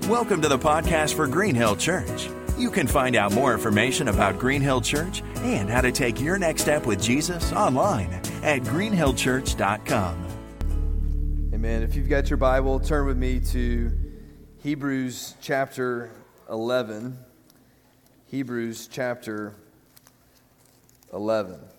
Welcome to the podcast for Green Hill Church. You can find out more information about Green Hill Church and how to take your next step with Jesus online at greenhillchurch.com. Amen. If you've got your Bible, turn with me to Hebrews chapter 11. Hebrews chapter 11.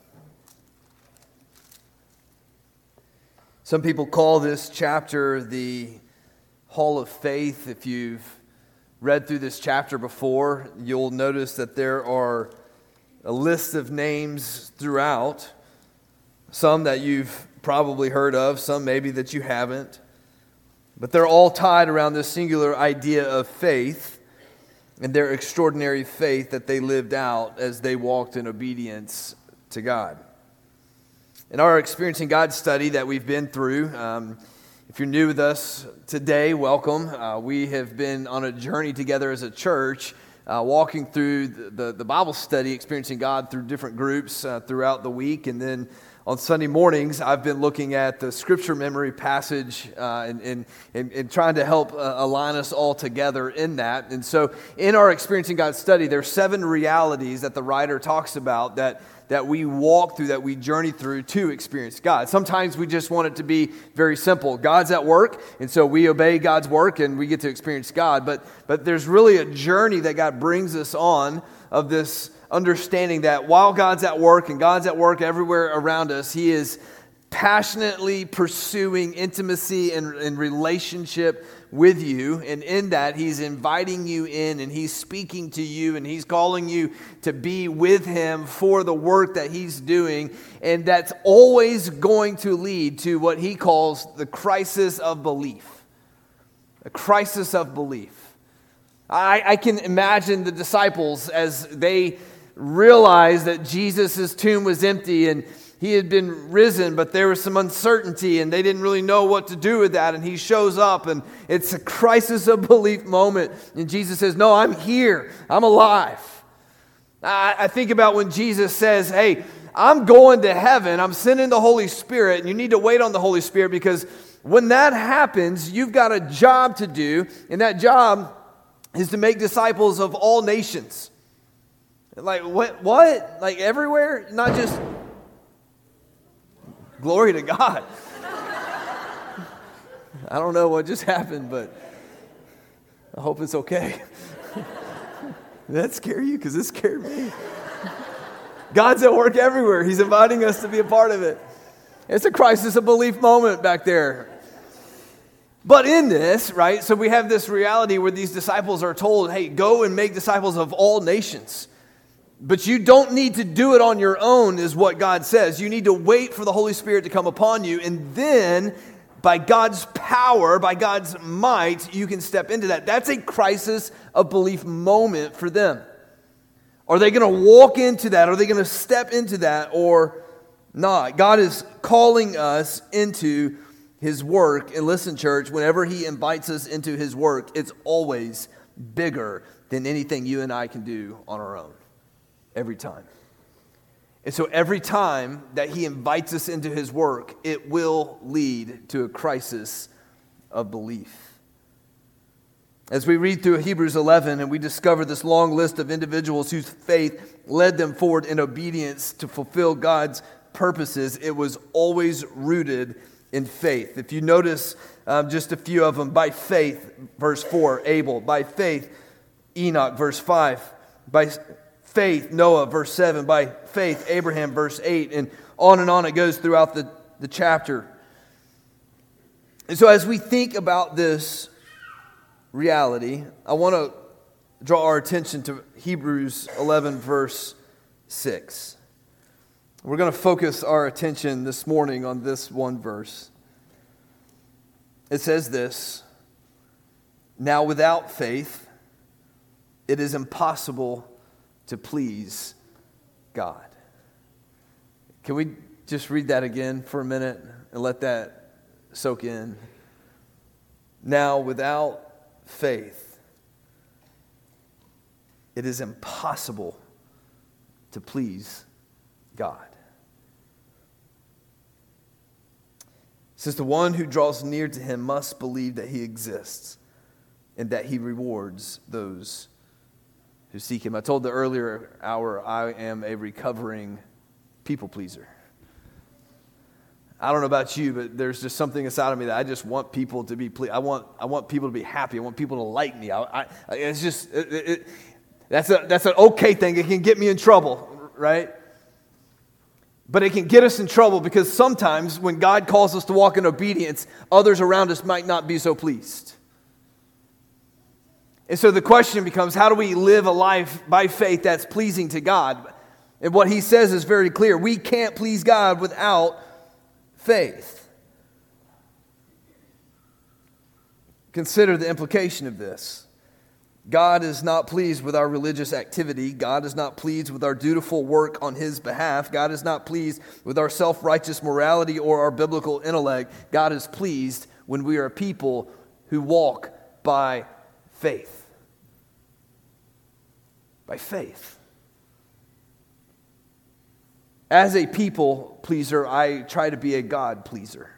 Some people call this chapter the Hall of Faith. If you've read through this chapter before, you'll notice that there are a list of names throughout. Some that you've probably heard of, some maybe that you haven't. But they're all tied around this singular idea of faith and their extraordinary faith that they lived out as they walked in obedience to God. In our Experiencing God study that we've been through, if you're new with us today, welcome. We have been on a journey together as a church, walking through the Bible study, Experiencing God through different groups throughout the week. And then on Sunday mornings, I've been looking at the scripture memory passage and trying to help align us all together in that. And so in our Experiencing God study, there are 7 realities that the writer talks about that we walk through, that we journey through to experience God. Sometimes we just want it to be very simple. God's at work, and so we obey God's work and we get to experience God. But there's really a journey that God brings us on of this understanding that while God's at work and God's at work everywhere around us, He is passionately pursuing intimacy and relationship with you, and in that He's inviting you in and He's speaking to you and He's calling you to be with Him for the work that He's doing, and that's always going to lead to what He calls the crisis of belief. A crisis of belief. I can imagine the disciples as they realized that Jesus' tomb was empty and He had been risen, but there was some uncertainty and they didn't really know what to do with that. And He shows up and it's a crisis of belief moment. And Jesus says, no, I'm here. I'm alive. I think about when Jesus says, hey, I'm going to heaven. I'm sending the Holy Spirit. And you need to wait on the Holy Spirit because when that happens, you've got a job to do. And that job is to make disciples of all nations. Like what? Like everywhere? Not just... Glory to God. I don't know what just happened, but I hope it's okay. Did that scare you? Because it scared me. God's at work everywhere. He's inviting us to be a part of it. It's a crisis of belief moment back there. But in this, right, so we have this reality where these disciples are told, hey, go and make disciples of all nations. But you don't need to do it on your own, is what God says. You need to wait for the Holy Spirit to come upon you, and then by God's power, by God's might, you can step into that. That's a crisis of belief moment for them. Are they going to walk into that? Are they going to step into that or not? God is calling us into His work. And listen, church, whenever He invites us into His work, it's always bigger than anything you and I can do on our own. Every time. And so every time that He invites us into His work, it will lead to a crisis of belief. As we read through Hebrews 11 and we discover this long list of individuals whose faith led them forward in obedience to fulfill God's purposes, it was always rooted in faith. If you notice just a few of them, by faith, verse 4, Abel. By faith, Enoch, verse 5. By faith, Noah, verse 7. By faith, Abraham, verse 8. And on it goes throughout the chapter. And so as we think about this reality, I want to draw our attention to Hebrews 11, verse 6. We're going to focus our attention this morning on this one verse. It says this: now without faith, it is impossible to please God. Can we just read that again for a minute and let that soak in? Now, without faith, it is impossible to please God. Since the one who draws near to Him must believe that He exists and that he rewards those who seek him. I told the earlier hour, I am a recovering people pleaser. I don't know about you, but there's just something inside of me that I just want people to be pleased. I want people to be happy. I want people to like me. It's just that's an okay thing. It can get me in trouble, right? But it can get us in trouble because sometimes when God calls us to walk in obedience, others around us might not be so pleased. And so the question becomes, how do we live a life by faith that's pleasing to God? And what he says is very clear. We can't please God without faith. Consider the implication of this. God is not pleased with our religious activity. God is not pleased with our dutiful work on his behalf. God is not pleased with our self-righteous morality or our biblical intellect. God is pleased when we are a people who walk by faith. By faith. As a people pleaser, I try to be a God pleaser.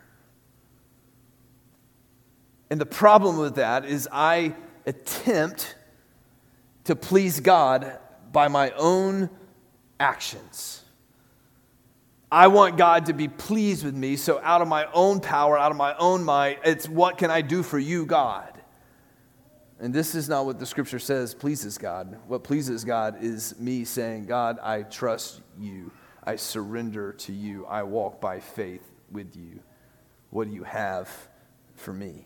And the problem with that is I attempt to please God by my own actions. I want God to be pleased with me, so out of my own power, out of my own might, it's what can I do for you, God? And this is not what the scripture says pleases God. What pleases God is me saying, God, I trust you. I surrender to you. I walk by faith with you. What do you have for me?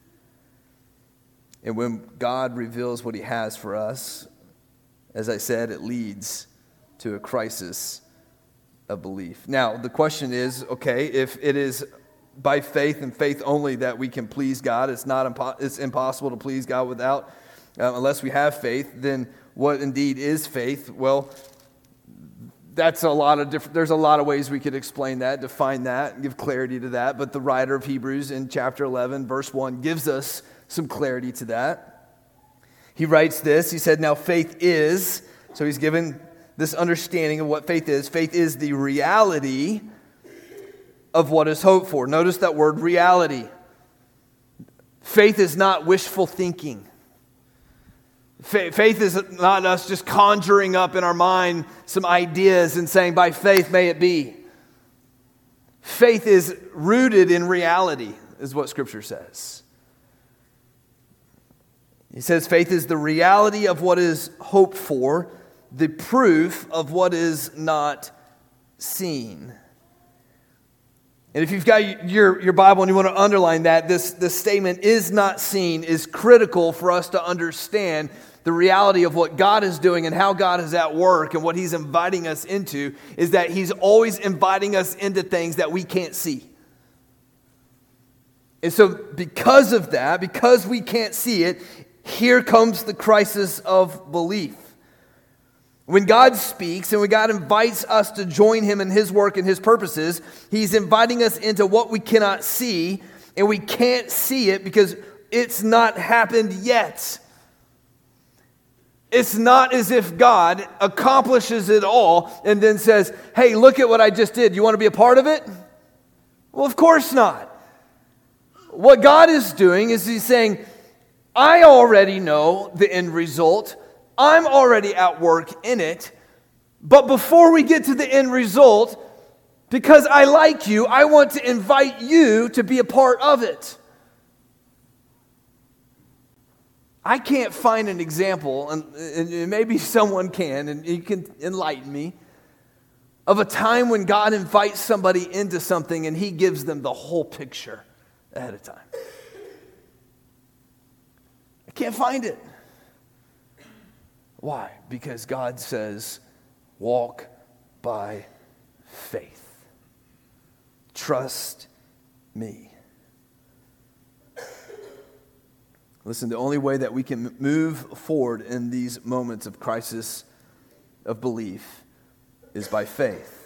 And when God reveals what he has for us, as I said, it leads to a crisis of belief. Now, the question is, okay, if it is by faith and faith only that we can please God, it's impossible to please God without, unless we have faith, then what indeed is faith? Well, there's a lot of ways we could explain that, define that, give clarity to that, but the writer of Hebrews in chapter 11, verse 1, gives us some clarity to that. He writes this, he said, now faith is, so he's given this understanding of what faith is. Faith is the reality of what is hoped for. Notice that word, reality. Faith is not wishful thinking. Faith is not us just conjuring up in our mind some ideas and saying, by faith may it be. Faith is rooted in reality, is what Scripture says. He says faith is the reality of what is hoped for, the proof of what is not seen. And if you've got your Bible and you want to underline that, this statement, is not seen, is critical for us to understand the reality of what God is doing and how God is at work and what he's inviting us into, is that he's always inviting us into things that we can't see. And so because of that, because we can't see it, here comes the crisis of belief. When God speaks and when God invites us to join him in his work and his purposes, he's inviting us into what we cannot see, and we can't see it because it's not happened yet. It's not as if God accomplishes it all and then says, hey, look at what I just did. You want to be a part of it? Well, of course not. What God is doing is he's saying, I already know the end result. I'm already at work in it. But before we get to the end result, because I like you, I want to invite you to be a part of it. I can't find an example, and maybe someone can, and you can enlighten me, of a time when God invites somebody into something and he gives them the whole picture ahead of time. I can't find it. Why? Because God says, walk by faith. Trust me. Listen, the only way that we can move forward in these moments of crisis of belief is by faith.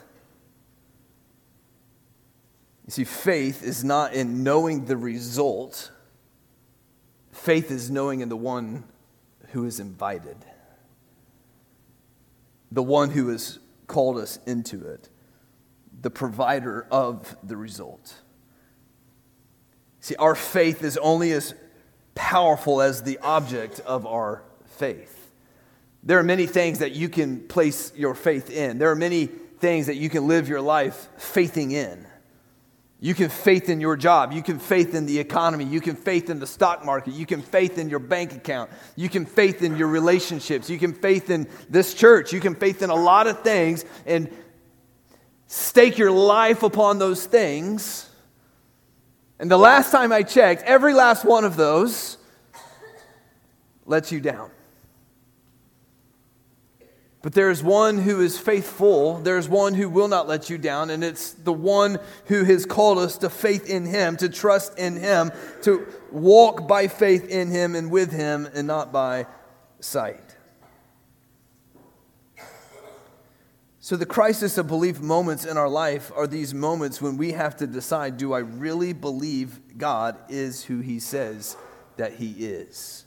You see, faith is not in knowing the result. Faith is knowing in the one who is invited, the one who has called us into it, the provider of the result. See, our faith is only as powerful as the object of our faith. There are many things that you can place your faith in. There are many things that you can live your life faithing in. You can faith in your job. You can faith in the economy. You can faith in the stock market. You can faith in your bank account. You can faith in your relationships. You can faith in this church. You can faith in a lot of things and stake your life upon those things. And the last time I checked, every last one of those lets you down. But there is one who is faithful. There is one who will not let you down. And it's the one who has called us to faith in Him, to trust in Him, to walk by faith in Him and with Him and not by sight. So the crisis of belief moments in our life are these moments when we have to decide, do I really believe God is who He says that He is?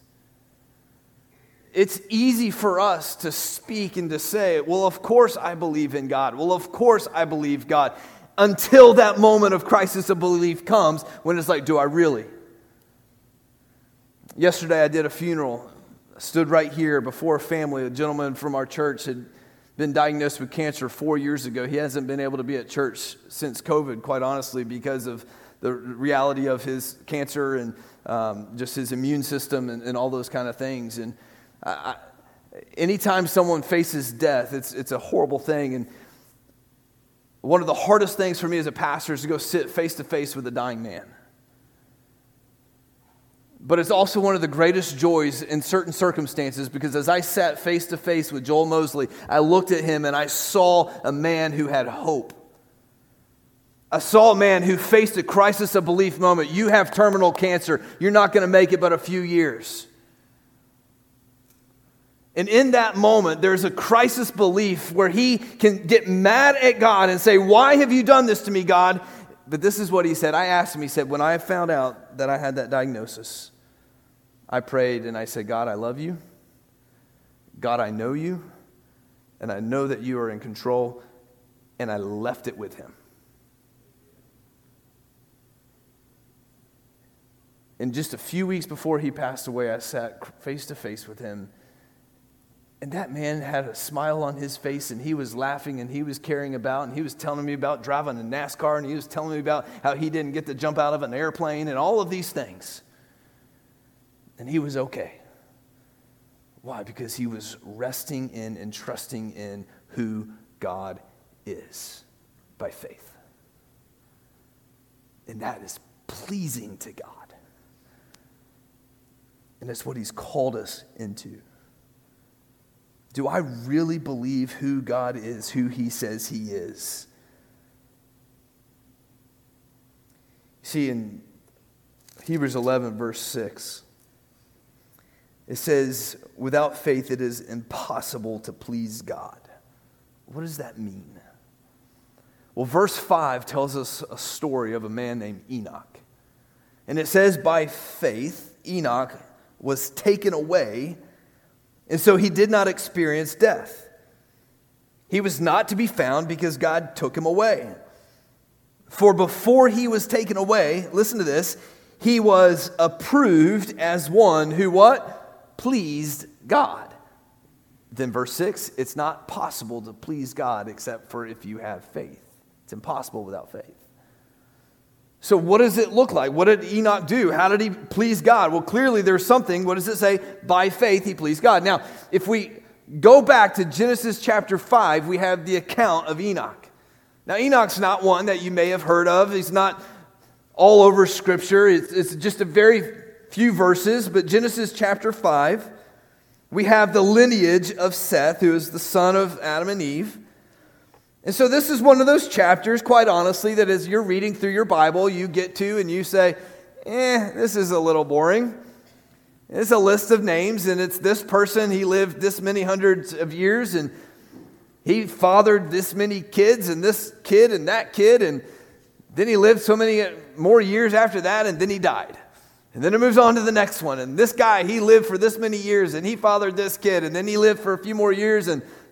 It's easy for us to speak and to say, well, of course I believe in God. Well, of course I believe God. Until that moment of crisis of belief comes when it's like, do I really? Yesterday I did a funeral. I stood right here before a family. A gentleman from our church had been diagnosed with cancer 4 years ago. He hasn't been able to be at church since COVID, quite honestly, because of the reality of his cancer and just his immune system and all those kind of things. And anytime someone faces death, it's a horrible thing. And one of the hardest things for me as a pastor is to go sit face to face with a dying man. But it's also one of the greatest joys in certain circumstances, because as I sat face to face with Joel Mosley, I looked at him and I saw a man who had hope. I saw a man who faced a crisis of belief moment. You have terminal cancer. You're not going to make it but a few years. And in that moment, there's a crisis belief where he can get mad at God and say, why have you done this to me, God? But this is what he said. I asked him, he said, when I found out that I had that diagnosis, I prayed and I said, God, I love you. God, I know you. And I know that you are in control. And I left it with him. And just a few weeks before he passed away, I sat face to face with him. And that man had a smile on his face, and he was laughing, and he was caring about, and he was telling me about driving a NASCAR, and he was telling me about how he didn't get to jump out of an airplane, and all of these things. And he was okay. Why? Because he was resting in and trusting in who God is by faith. And that is pleasing to God. And that's what he's called us into. Do I really believe who God is, who he says he is? See, in Hebrews 11, verse 6, it says, without faith it is impossible to please God. What does that mean? Well, verse 5 tells us a story of a man named Enoch. And it says, by faith, Enoch was taken away, and so he did not experience death. He was not to be found because God took him away. For before he was taken away, listen to this, he was approved as one who what? Pleased God. Then verse 6, it's not possible to please God except for if you have faith. It's impossible without faith. So what does it look like? What did Enoch do? How did he please God? Well, clearly there's something. What does it say? By faith he pleased God. Now, if we go back to Genesis chapter 5, we have the account of Enoch. Now, Enoch's not one that you may have heard of. He's not all over Scripture. It's just a very few verses. But Genesis chapter 5, we have the lineage of Seth, who is the son of Adam and Eve. And so this is one of those chapters, quite honestly, that as you're reading through your Bible, you get to and you say, this is a little boring. It's a list of names, and it's this person, he lived this many hundreds of years, and he fathered this many kids, and this kid, and that kid, and then he lived so many more years after that, and then he died. And then it moves on to the next one, and this guy, he lived for this many years, and he fathered this kid, and then he lived for a few more years, and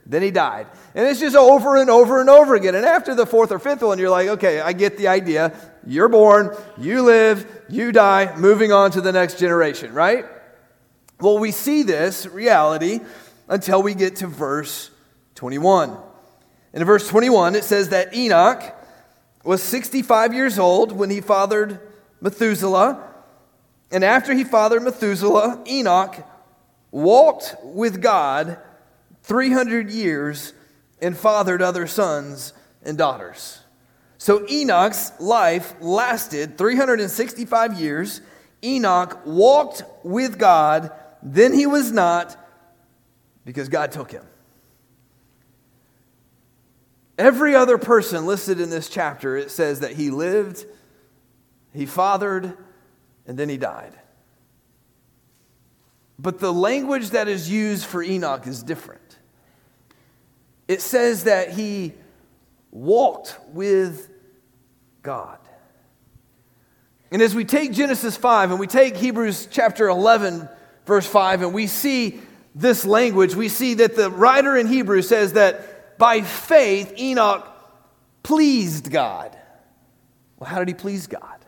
then he died. And it's just over and over and over again. And after the fourth or fifth one, you're like, okay, I get the idea. You're born, you live, you die, moving on to the next generation, right? Well, we see this reality until we get to verse 21. In verse 21, it says that Enoch was 65 years old when he fathered Methuselah. And after he fathered Methuselah, Enoch walked with God 300 years and fathered other sons and daughters. So Enoch's life lasted 365 years. Enoch walked with God, then he was not, because God took him. Every other person listed in this chapter, it says that he lived, he fathered, and then he died. But the language that is used for Enoch is different. It says that he walked with God. And as we take Genesis 5 and we take Hebrews chapter 11, verse 5, and we see this language, we see that the writer in Hebrews says that by faith Enoch pleased God. Well, how did he please God?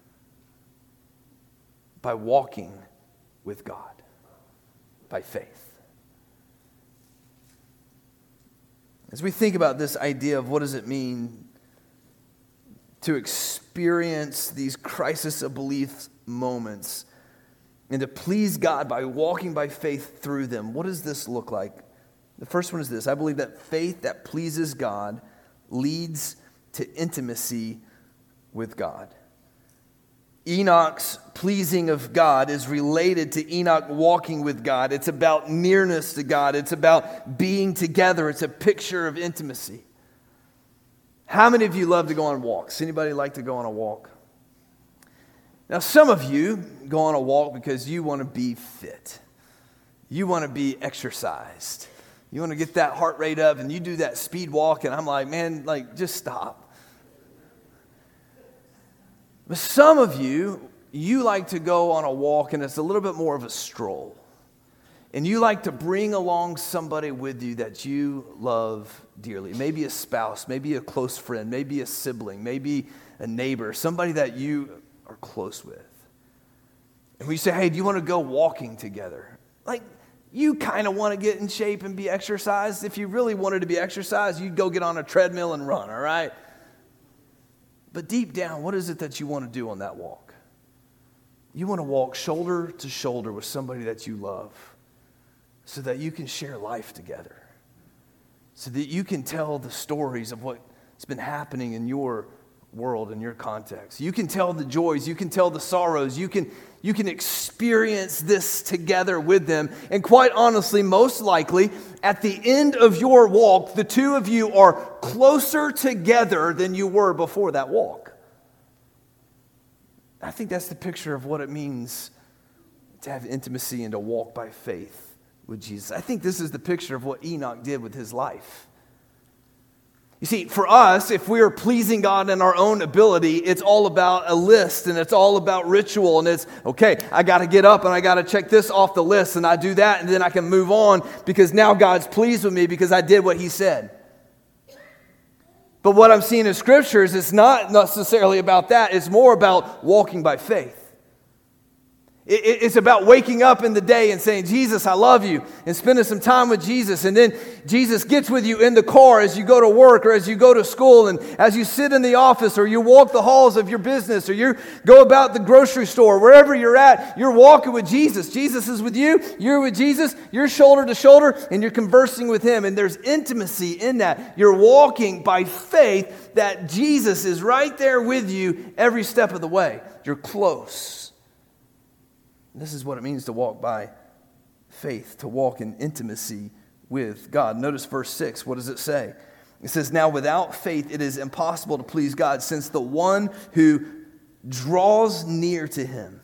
By walking with God, by faith. As we think about this idea of what does it mean to experience these crisis of belief moments and to please God by walking by faith through them, what does this look like? The first one is this. I believe that faith that pleases God leads to intimacy with God. Enoch's pleasing of God is related to Enoch walking with God. It's about nearness to God. It's about being together. It's a picture of intimacy. How many of you love to go on walks? Anybody like to go on a walk? Now, some of you go on a walk because you want to be fit. You want to be exercised. You want to get that heart rate up, and you do that speed walk, and I'm like, man, just stop. But some of you like to go on a walk, and it's a little bit more of a stroll. And you like to bring along somebody with you that you love dearly. Maybe a spouse, maybe a close friend, maybe a sibling, maybe a neighbor, somebody that you are close with. And we say, hey, do you want to go walking together? You kind of want to get in shape and be exercised. If you really wanted to be exercised, you'd go get on a treadmill and run, all right? But deep down, what is it that you want to do on that walk? You want to walk shoulder to shoulder with somebody that you love so that you can share life together, so that you can tell the stories of what's been happening in your world, in your context. You can tell the joys, you can tell the sorrows, you can experience this together with them. And quite honestly, most likely, at the end of your walk, the two of you are closer together than you were before that walk. I think that's the picture of what it means to have intimacy and to walk by faith with Jesus. I think this is the picture of what Enoch did with his life. You see, for us, if we are pleasing God in our own ability, it's all about a list and it's all about ritual. And it's, okay, I got to get up and I got to check this off the list and I do that and then I can move on because now God's pleased with me because I did what He said. But what I'm seeing in Scripture is it's not necessarily about that. It's more about walking by faith. It's about waking up in the day and saying, Jesus, I love you, and spending some time with Jesus. And then Jesus gets with you in the car as you go to work or as you go to school and as you sit in the office or you walk the halls of your business or you go about the grocery store, wherever you're at, you're walking with Jesus. Jesus is with you, you're with Jesus, you're shoulder to shoulder, and you're conversing with Him. And there's intimacy in that. You're walking by faith that Jesus is right there with you every step of the way. You're close. This is what it means to walk by faith, to walk in intimacy with God. Notice verse 6. What does it say? It says, now without faith it is impossible to please God, since the one who draws near to Him.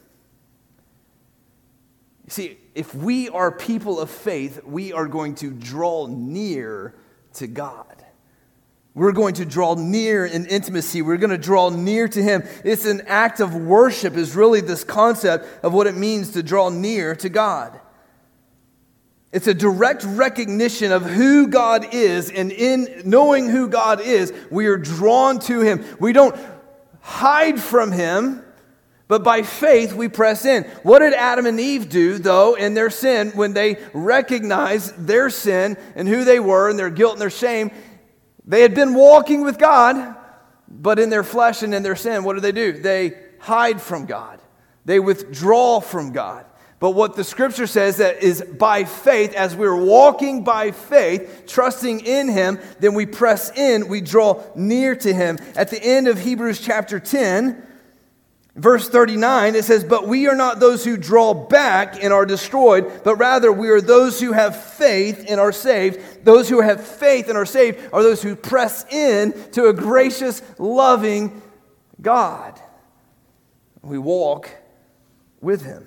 You see, if we are people of faith, we are going to draw near to God. We're going to draw near in intimacy. We're going to draw near to Him. It's an act of worship is really this concept of what it means to draw near to God. It's a direct recognition of who God is, and in knowing who God is, we are drawn to Him. We don't hide from Him, but by faith we press in. What did Adam and Eve do, though, in their sin when they recognized their sin and who they were and their guilt and their shame? They had been walking with God, but in their flesh and in their sin, what do? They hide from God. They withdraw from God. But what the Scripture says that is by faith, as we're walking by faith, trusting in Him, then we press in, we draw near to Him. At the end of Hebrews chapter 10, verse 39, it says, "But we are not those who draw back and are destroyed, but rather we are those who have faith and are saved." Those who have faith and are saved are those who press in to a gracious, loving God. We walk with Him.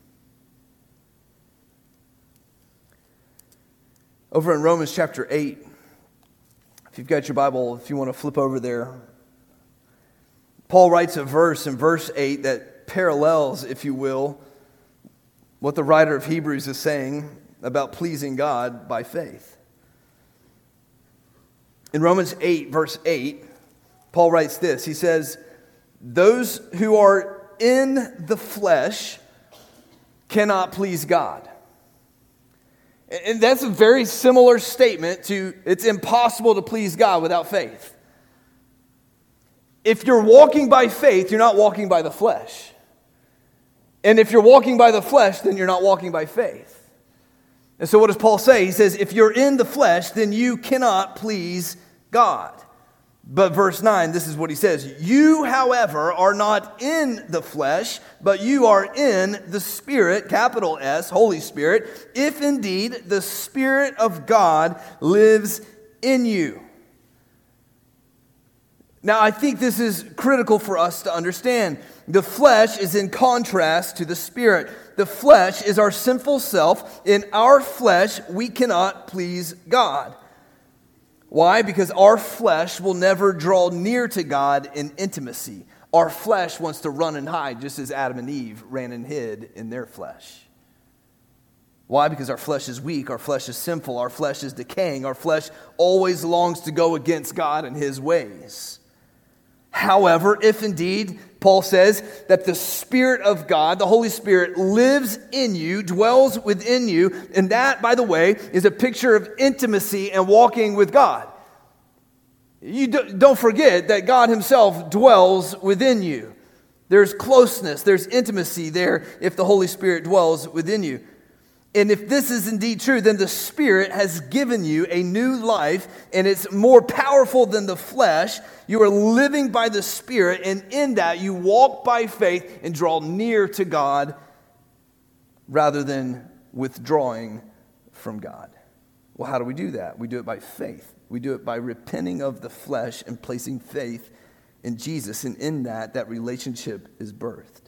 Over in Romans chapter 8, if you've got your Bible, if you want to flip over there, Paul writes a verse in verse 8 that parallels, if you will, what the writer of Hebrews is saying about pleasing God by faith. In Romans 8, verse 8, Paul writes this. He says, "Those who are in the flesh cannot please God." And that's a very similar statement to it's impossible to please God without faith. If you're walking by faith, you're not walking by the flesh. And if you're walking by the flesh, then you're not walking by faith. And so what does Paul say? He says, if you're in the flesh, then you cannot please God. But verse 9, this is what he says. "You, however, are not in the flesh, but you are in the Spirit," capital S, Holy Spirit, "if indeed the Spirit of God lives in you." Now, I think this is critical for us to understand. The flesh is in contrast to the Spirit. The flesh is our sinful self. In our flesh, we cannot please God. Why? Because our flesh will never draw near to God in intimacy. Our flesh wants to run and hide, just as Adam and Eve ran and hid in their flesh. Why? Because our flesh is weak, our flesh is sinful, our flesh is decaying, our flesh always longs to go against God and His ways. However, if indeed, Paul says, that the Spirit of God, the Holy Spirit, lives in you, dwells within you, and that, by the way, is a picture of intimacy and walking with God. You don't forget that God Himself dwells within you. There's closeness, there's intimacy there if the Holy Spirit dwells within you. And if this is indeed true, then the Spirit has given you a new life, and it's more powerful than the flesh. You are living by the Spirit, and in that you walk by faith and draw near to God rather than withdrawing from God. Well, how do we do that? We do it by faith. We do it by repenting of the flesh and placing faith in Jesus, and in that relationship is birthed.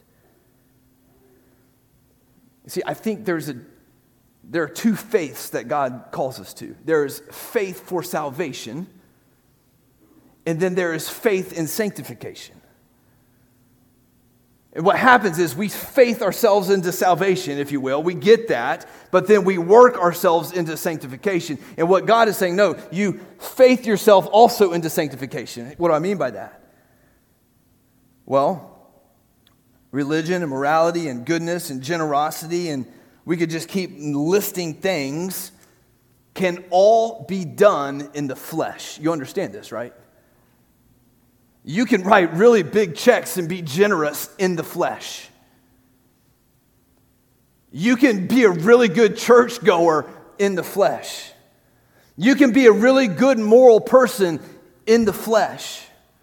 See, I think there are two faiths that God calls us to. There is faith for salvation, and then there is faith in sanctification. And what happens is we faith ourselves into salvation, if you will. We get that, but then we work ourselves into sanctification. And what God is saying, no, you faith yourself also into sanctification. What do I mean by that? Well, religion and morality and goodness and generosity, and we could just keep listing things, can all be done in the flesh. You understand this, right? You can write really big checks and be generous in the flesh. You can be a really good churchgoer in the flesh. You can be a really good moral person in the flesh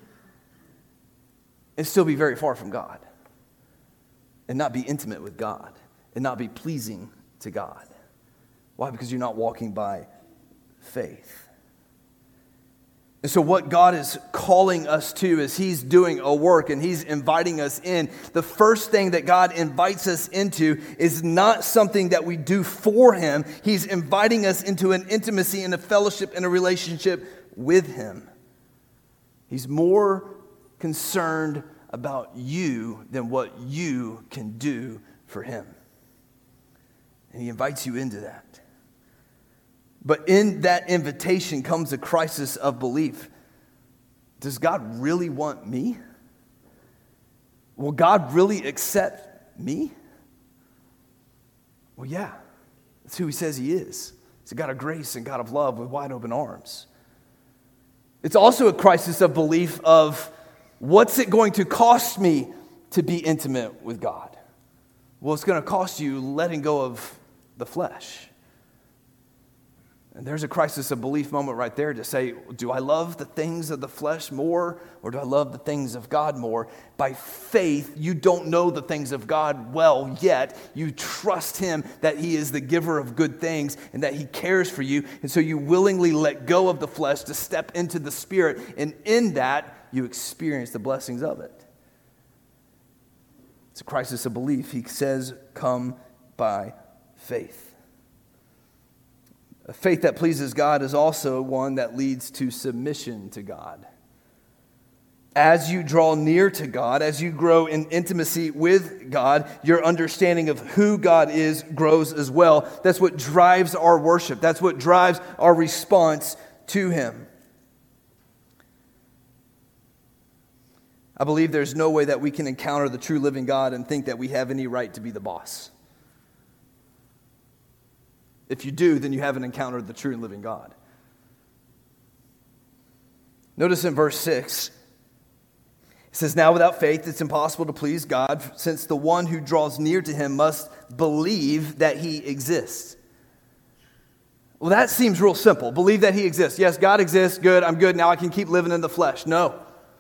and still be very far from God and not be intimate with God and not be pleasing to God. Why? Because you're not walking by faith. And so what God is calling us to is He's doing a work and He's inviting us in. The first thing that God invites us into is not something that we do for Him. He's inviting us into an intimacy and a fellowship and a relationship with Him. He's more concerned about you than what you can do for Him. And He invites you into that. But in that invitation comes a crisis of belief. Does God really want me? Will God really accept me? Well, yeah. That's who he says he is. He's a God of grace and God of love with wide open arms. It's also a crisis of belief of what's it going to cost me to be intimate with God? Well, it's going to cost you letting go of the flesh. And there's a crisis of belief moment right there to say, do I love the things of the flesh more or do I love the things of God more? By faith, you don't know the things of God well yet. You trust him that he is the giver of good things and that he cares for you. And so you willingly let go of the flesh to step into the spirit. And in that, you experience the blessings of it. It's a crisis of belief. He says, come by faith. A faith that pleases God is also one that leads to submission to God. As you draw near to God, as you grow in intimacy with God, your understanding of who God is grows as well. That's what drives our worship. That's what drives our response to him. I believe there's no way that we can encounter the true living God and think that we have any right to be the boss. If you do, then you haven't encountered the true and living God. Notice in verse 6, it says, now without faith it's impossible to please God, since the one who draws near to him must believe that he exists. Well, that seems real simple. Believe that he exists. Yes, God exists. Good, I'm good. Now I can keep living in the flesh. No.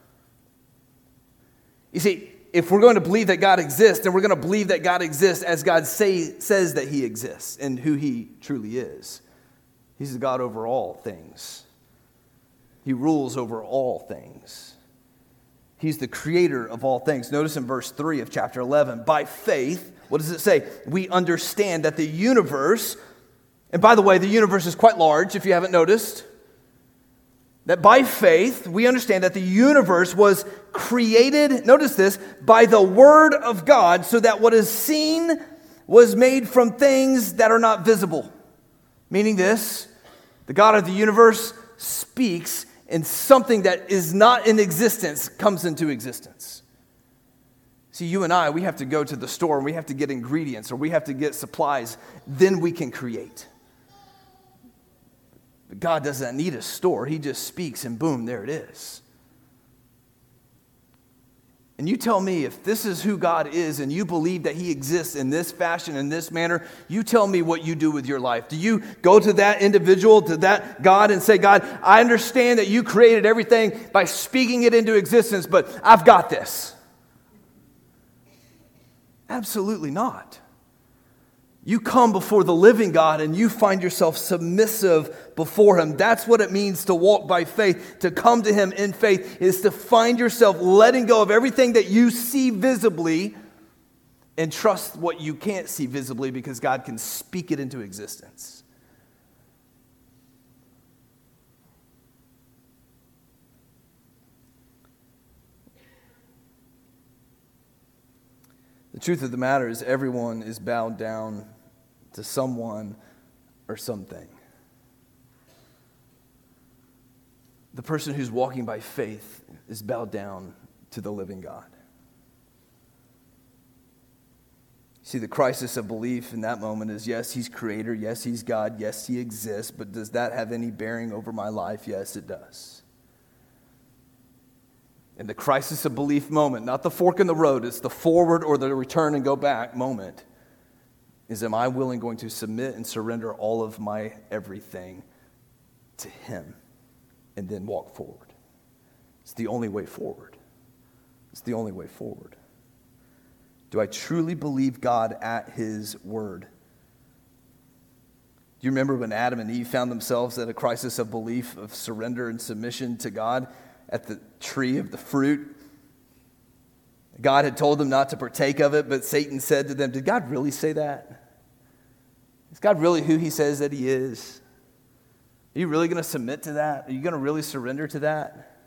You see, if we're going to believe that God exists, then we're going to believe that God exists as God says that he exists and who he truly is. He's the God over all things. He rules over all things. He's the creator of all things. Notice in verse 3 of chapter 11, by faith, what does it say? We understand that the universe, and by the way, the universe is quite large if you haven't noticed, that by faith, we understand that the universe was created, notice this, by the word of God, so that what is seen was made from things that are not visible. Meaning this, the God of the universe speaks, and something that is not in existence comes into existence. See, you and I, we have to go to the store and we have to get ingredients or we have to get supplies, then we can create. But God doesn't need a store. He just speaks and boom, there it is. And you tell me if this is who God is and you believe that he exists in this fashion, in this manner, you tell me what you do with your life. Do you go to that individual, to that God and say, God, I understand that you created everything by speaking it into existence, but I've got this? Absolutely not. You come before the living God and you find yourself submissive before him. That's what it means to walk by faith. To come to him in faith is to find yourself letting go of everything that you see visibly and trust what you can't see visibly because God can speak it into existence. The truth of the matter is everyone is bowed down to someone or something. The person who's walking by faith is bowed down to the living God. See, the crisis of belief in that moment is, yes, he's creator, yes, he's God, yes, he exists, but does that have any bearing over my life? Yes, it does. In the crisis of belief moment, not the fork in the road, it's the forward or the return and go back moment, is am I going to submit and surrender all of my everything to him and then walk forward? It's the only way forward. It's the only way forward. Do I truly believe God at his word? Do you remember when Adam and Eve found themselves at a crisis of belief, of surrender and submission to God at the tree of the fruit? God had told them not to partake of it, but Satan said to them, did God really say that? Is God really who he says that he is? Are you really going to submit to that? Are you going to really surrender to that?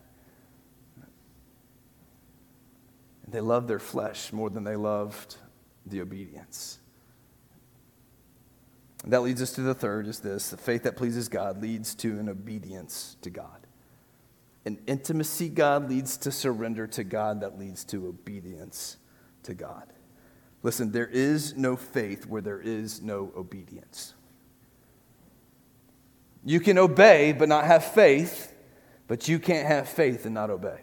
And they loved their flesh more than they loved the obedience. That leads us to the third, is this: the faith that pleases God leads to an obedience to God. An intimacy God leads to surrender to God that leads to obedience to God. Listen, there is no faith where there is no obedience. You can obey but not have faith, but you can't have faith and not obey.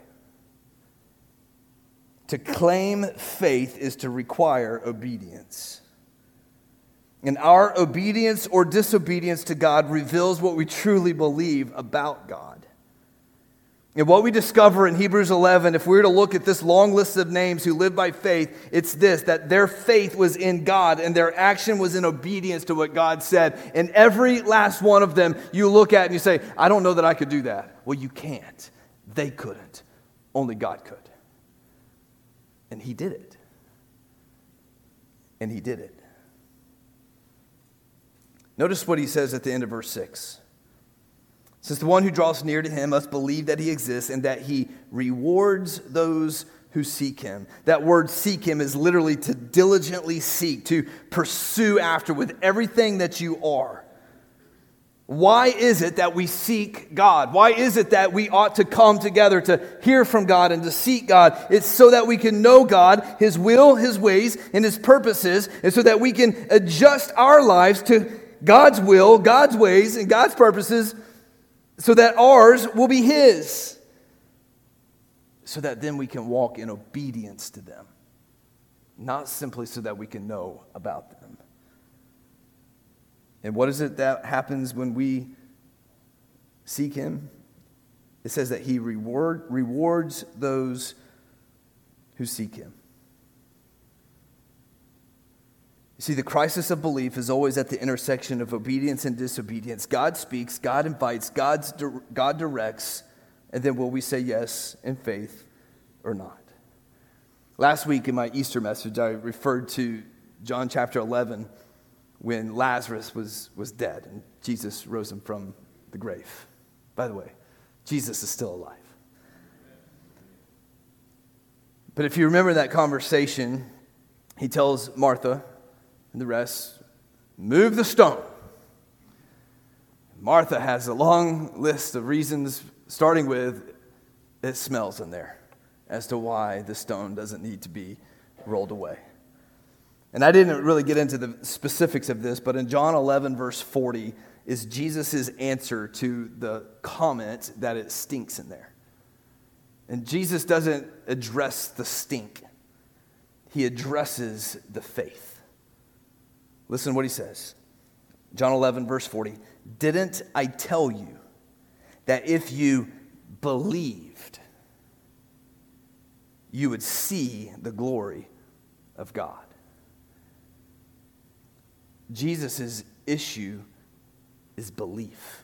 To claim faith is to require obedience. And our obedience or disobedience to God reveals what we truly believe about God. And what we discover in Hebrews 11, if we were to look at this long list of names who live by faith, it's this: that their faith was in God and their action was in obedience to what God said. And every last one of them you look at and you say, I don't know that I could do that. Well, you can't. They couldn't. Only God could. And He did it. And He did it. Notice what He says at the end of verse 6. Since the one who draws near to Him must believe that He exists and that He rewards those who seek Him. That word seek Him is literally to diligently seek, to pursue after with everything that you are. Why is it that we seek God? Why is it that we ought to come together to hear from God and to seek God? It's so that we can know God, His will, His ways, and His purposes, and so that we can adjust our lives to God's will, God's ways, and God's purposes, so that ours will be His, so that then we can walk in obedience to them, not simply so that we can know about them. And what is it that happens when we seek Him? It says that He rewards those who seek Him. You see, the crisis of belief is always at the intersection of obedience and disobedience. God speaks, God invites, God directs, and then will we say yes in faith or not? Last week in my Easter message, I referred to John chapter 11 when Lazarus was dead and Jesus rose him from the grave. By the way, Jesus is still alive. But if you remember that conversation, He tells Martha and the rest, move the stone. Martha has a long list of reasons, starting with, it smells in there, as to why the stone doesn't need to be rolled away. And I didn't really get into the specifics of this, but in John 11, verse 40, is Jesus' answer to the comment that it stinks in there. And Jesus doesn't address the stink. He addresses the faith. Listen to what He says. John 11, verse 40. Didn't I tell you that if you believed, you would see the glory of God? Jesus' issue is belief.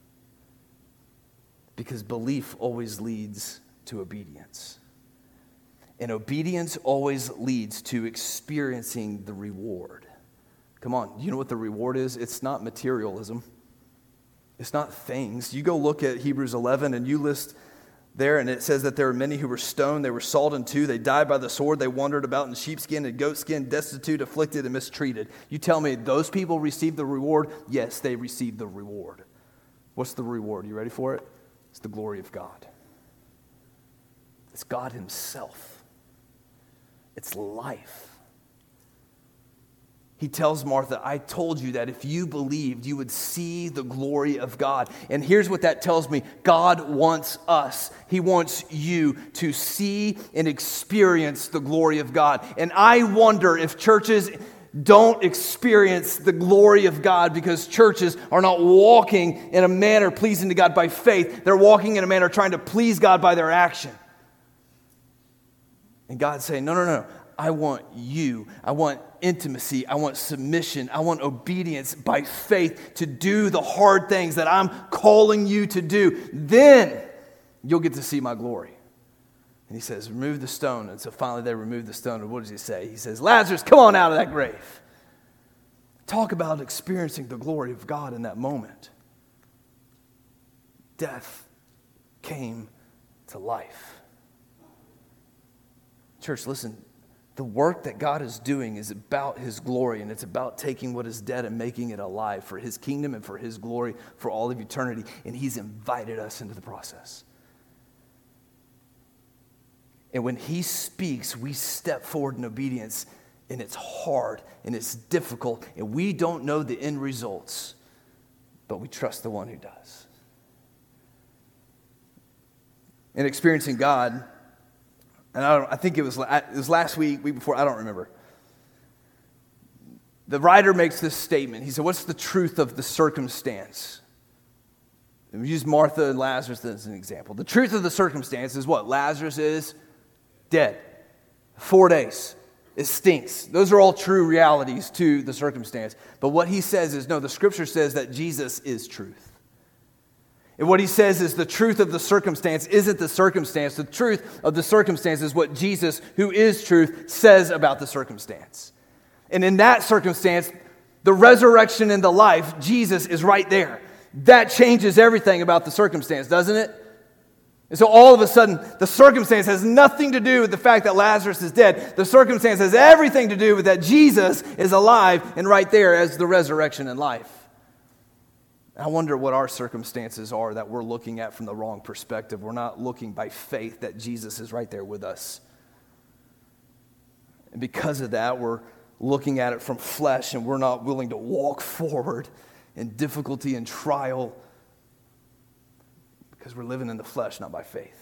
Because belief always leads to obedience. And obedience always leads to experiencing the reward. Come on, you know what the reward is? It's not materialism. It's not things. You go look at Hebrews 11 and you list there, and it says that there are many who were stoned, they were sawed in two, they died by the sword, they wandered about in sheepskin and goatskin, destitute, afflicted, and mistreated. You tell me those people received the reward? Yes, they received the reward. What's the reward? You ready for it? It's the glory of God. It's God Himself. It's life. He tells Martha, I told you that if you believed, you would see the glory of God. And here's what that tells me. God wants us. He wants you to see and experience the glory of God. And I wonder if churches don't experience the glory of God because churches are not walking in a manner pleasing to God by faith. They're walking in a manner trying to please God by their action. And God's saying, no. I want you. I want intimacy. I want submission. I want obedience by faith to do the hard things that I'm calling you to do. Then you'll get to see my glory. And He says, remove the stone. And so finally they remove the stone. And what does He say? He says, Lazarus, come on out of that grave. Talk about experiencing the glory of God in that moment. Death came to life. Church, listen. the work that God is doing is about his glory, and it's about taking what is dead and making it alive for his kingdom and for his glory for all of eternity. And he's invited us into the process. And when he speaks, we step forward in obedience, and it's hard and it's difficult, and we don't know the end results, but we trust the one who does. In experiencing God, and I think it was last week before, I don't remember. The writer makes this statement. He said, what's the truth of the circumstance? And we use Martha and Lazarus as an example. The truth of the circumstance is what? Lazarus is dead. 4 days. It stinks. Those are all true realities to the circumstance. But what he says is, no, the scripture says that Jesus is truth. And what he says is the truth of the circumstance isn't the circumstance. The truth of the circumstance is what Jesus, who is truth, says about the circumstance. And in that circumstance, the resurrection and the life, Jesus is right there. That changes everything about the circumstance, doesn't it? And so all of a sudden, the circumstance has nothing to do with the fact that Lazarus is dead. The circumstance has everything to do with that Jesus is alive and right there as the resurrection and life. I wonder what our circumstances are that we're looking at from the wrong perspective. We're not looking by faith that Jesus is right there with us. And because of that, we're looking at it from flesh, and we're not willing to walk forward in difficulty and trial because we're living in the flesh, not by faith.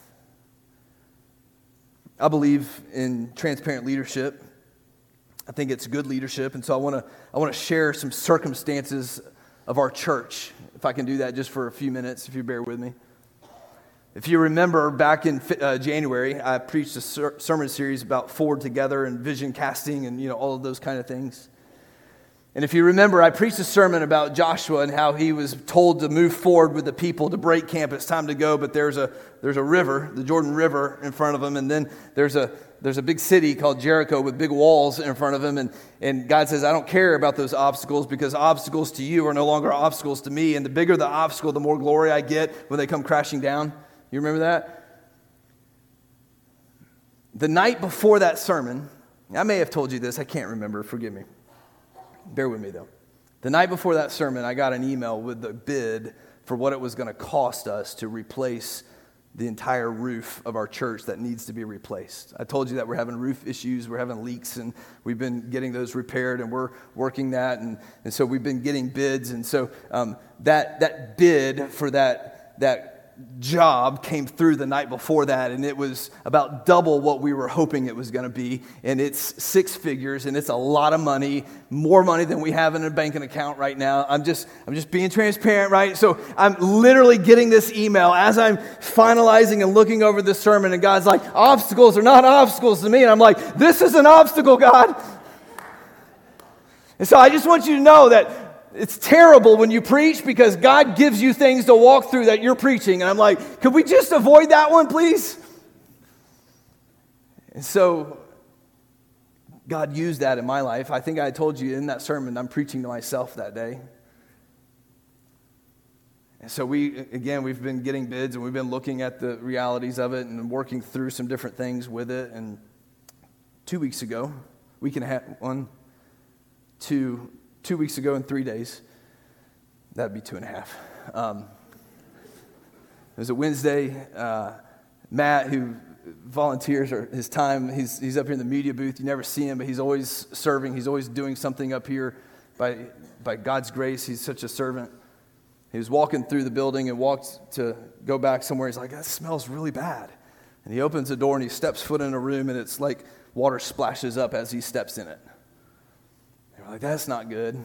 I believe in transparent leadership. I think it's good leadership, and so I want to share some circumstances of our church, if I can do that just for a few minutes, if you bear with me. If you remember, back in January, I preached a sermon series about Forward Together and vision casting and all of those kind of things. And if you remember, I preached a sermon about Joshua and how he was told to move forward with the people to break camp. It's time to go, but there's a river, the Jordan River, in front of them, and then there's a big city called Jericho with big walls in front of him, and God says, I don't care about those obstacles because obstacles to you are no longer obstacles to me, and the bigger the obstacle, the more glory I get when they come crashing down. You remember that? The night before that sermon, I may have told you this, I can't remember, forgive me. Bear with me though. The night before that sermon, I got an email with the bid for what it was going to cost us to replace the entire roof of our church that needs to be replaced. I told you that we're having roof issues, we're having leaks, and we've been getting those repaired, and we're working that, and so we've been getting bids, and so that bid for that job came through the night before that, and it was about double what we were hoping it was going to be, and it's 6 figures, and it's a lot of money, more money than we have in a banking account right now. I'm just being transparent, right? So I'm literally getting this email as I'm finalizing and looking over this sermon, and God's like, obstacles are not obstacles to me, and I'm like, this is an obstacle, God. And so I just want you to know that it's terrible when you preach because God gives you things to walk through that you're preaching. And I'm like, could we just avoid that one, please? And so God used that in my life. I think I told you in that sermon, I'm preaching to myself that day. And so we've been getting bids and we've been looking at the realities of it and working through some different things with it. And 2 weeks ago, 2 weeks ago in 3 days, that'd be 2.5. It was a Wednesday. Matt, who volunteers or his time, he's up here in the media booth. You never see him, but he's always serving. He's always doing something up here. By God's grace, he's such a servant. He was walking through the building and walked to go back somewhere. He's like, that smells really bad. And he opens the door and he steps foot in a room, and it's like water splashes up as he steps in it. Like, that's not good.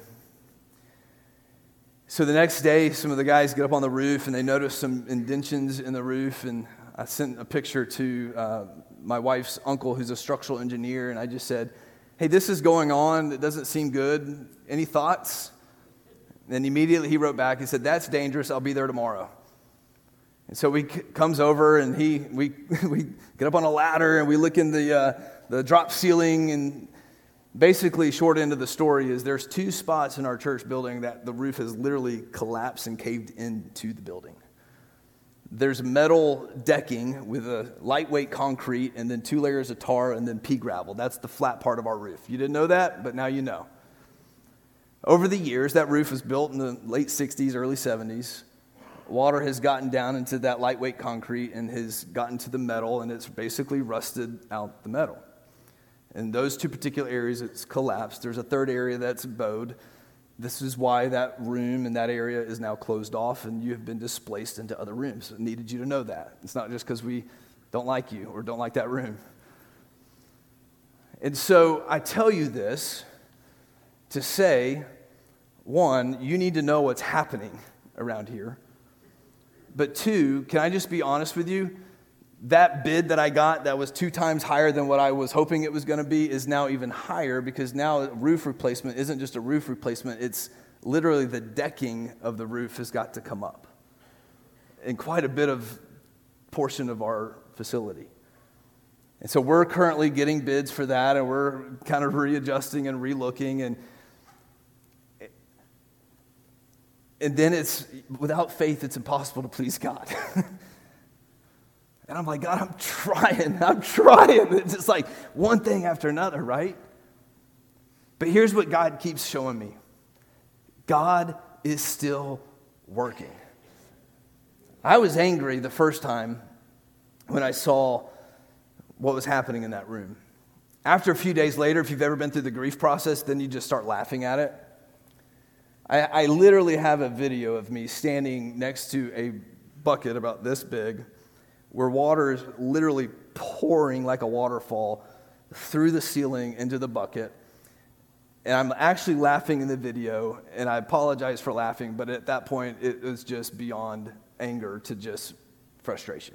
So the next day, some of the guys get up on the roof and they notice some indentions in the roof. And I sent a picture to my wife's uncle, who's a structural engineer. And I just said, hey, this is going on. It doesn't seem good. Any thoughts? And immediately he wrote back. He said, that's dangerous. I'll be there tomorrow. And so he comes over and we get up on a ladder and we look in the drop ceiling. And basically, short end of the story is there's 2 spots in our church building that the roof has literally collapsed and caved into the building. there's metal decking with a lightweight concrete and then 2 layers of tar and then pea gravel. That's the flat part of our roof. You didn't know that, but now you know. Over the years, that roof was built in the late 60s, early 70s. Water has gotten down into that lightweight concrete and has gotten to the metal, and it's basically rusted out the metal. In those 2 particular areas, it's collapsed. There's a third area that's bowed. This is why that room and that area is now closed off, and you have been displaced into other rooms. I needed you to know that. It's not just because we don't like you or don't like that room. And so I tell you this to say, one, you need to know what's happening around here. But 2, can I just be honest with you? That bid that I got that was 2 times higher than what I was hoping it was going to be is now even higher, because now roof replacement isn't just a roof replacement. It's literally the decking of the roof has got to come up in quite a bit of portion of our facility. And so we're currently getting bids for that, and we're kind of readjusting and relooking. And then it's, without faith, it's impossible to please God. And I'm like, God, I'm trying. It's just like one thing after another, right? But here's what God keeps showing me. God is still working. I was angry the first time when I saw what was happening in that room. After a few days later, if you've ever been through the grief process, then you just start laughing at it. I literally have a video of me standing next to a bucket about this big, where water is literally pouring like a waterfall through the ceiling into the bucket. And I'm actually laughing in the video, and I apologize for laughing, but at that point, it was just beyond anger to just frustration.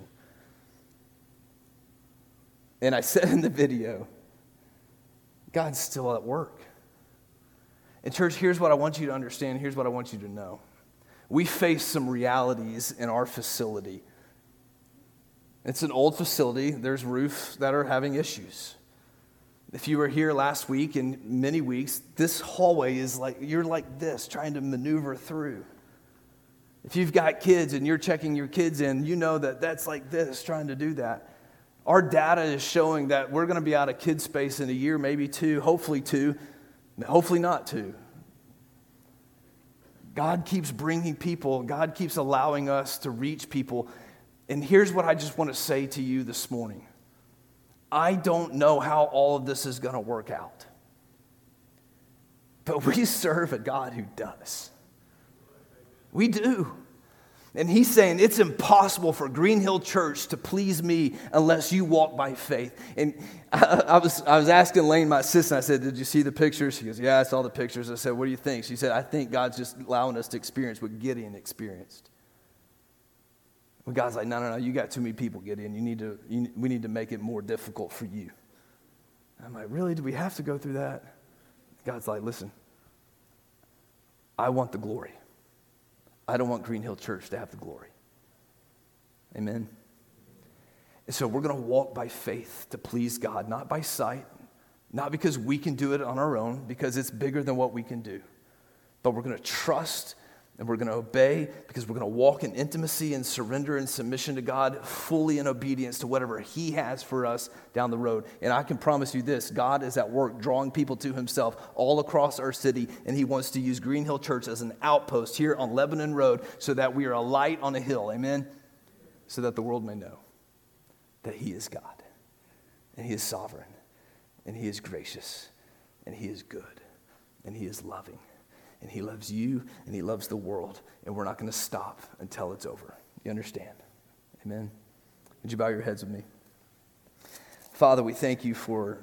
And I said in the video, God's still at work. And church, here's what I want you to understand. Here's what I want you to know. We face some realities in our facility. It's an old facility. There's roofs that are having issues. If you were here last week and many weeks, this hallway is like, you're like this, trying to maneuver through. If you've got kids and you're checking your kids in, you know that that's like this, trying to do that. Our data is showing that we're going to be out of kid space in a year, maybe 2, hopefully 2. Hopefully not 2. God keeps bringing people. God keeps allowing us to reach people. And here's what I just want to say to you this morning. I don't know how all of this is going to work out. But we serve a God who does. We do. And he's saying it's impossible for Green Hill Church to please me unless you walk by faith. And I was asking Lane, my assistant, I said, did you see the pictures? She goes, yeah, I saw the pictures. I said, what do you think? She said, I think God's just allowing us to experience what Gideon experienced. Well, God's like, no, you got too many people, Gideon. We need to make it more difficult for you. I'm like, really? Do we have to go through that? God's like, listen, I want the glory. I don't want Green Hill Church to have the glory. Amen? And so we're going to walk by faith to please God, not by sight, not because we can do it on our own, because it's bigger than what we can do. But we're going to trust and we're going to obey, because we're going to walk in intimacy and surrender and submission to God, fully in obedience to whatever he has for us down the road. And I can promise you this, God is at work drawing people to himself all across our city, and he wants to use Green Hill Church as an outpost here on Lebanon Road so that we are a light on a hill, amen? So that the world may know that he is God, and he is sovereign, and he is gracious, and he is good, and he is loving. And he loves you, and he loves the world, and we're not going to stop until it's over. You understand? Amen? Would you bow your heads with me? Father, we thank you for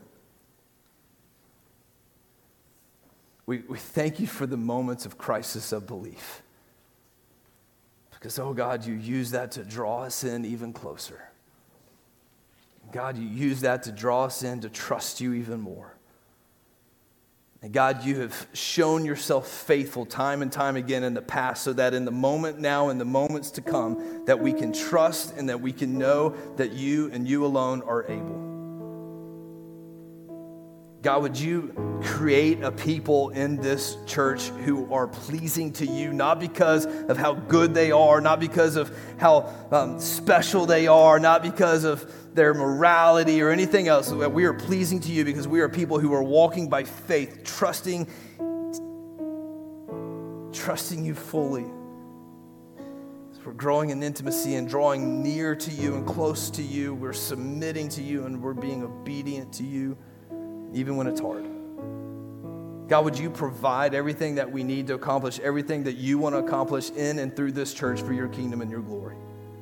we thank you for the moments of crisis of belief. Because, oh God, you use that to draw us in even closer. God, you use that to draw us in to trust you even more. And God, you have shown yourself faithful time and time again in the past, so that in the moment now and the moments to come, that we can trust and that we can know that you and you alone are able. God, would you create a people in this church who are pleasing to you, not because of how good they are, not because of how special they are, not because of their morality or anything else. We are pleasing to you because we are people who are walking by faith, trusting you fully. We're growing in intimacy and drawing near to you and close to you. We're submitting to you and we're being obedient to you, even when it's hard. God, would you provide everything that we need to accomplish, everything that you want to accomplish in and through this church for your kingdom and your glory?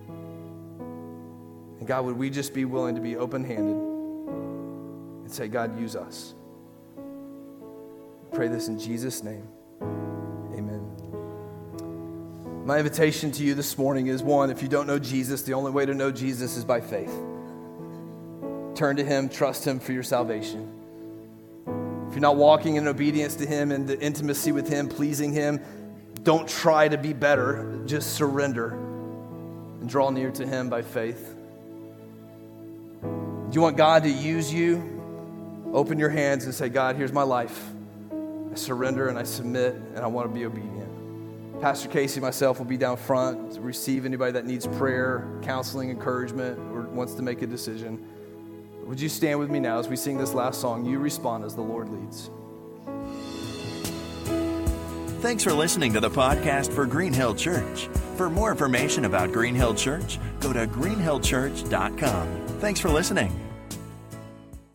And God, would we just be willing to be open-handed and say, God, use us. I pray this in Jesus' name. Amen. My invitation to you this morning is, one, if you don't know Jesus, the only way to know Jesus is by faith. Turn to him, trust him for your salvation. If you're not walking in obedience to him and the intimacy with him, pleasing him, don't try to be better. Just surrender and draw near to him by faith. Do you want God to use you? Open your hands and say, God, here's my life. I surrender and I submit and I want to be obedient. Pastor Casey and myself will be down front to receive anybody that needs prayer, counseling, encouragement, or wants to make a decision. Would you stand with me now as we sing this last song? You respond as the Lord leads. Thanks for listening to the podcast for Green Hill Church. For more information about Green Hill Church, go to greenhillchurch.com. Thanks for listening.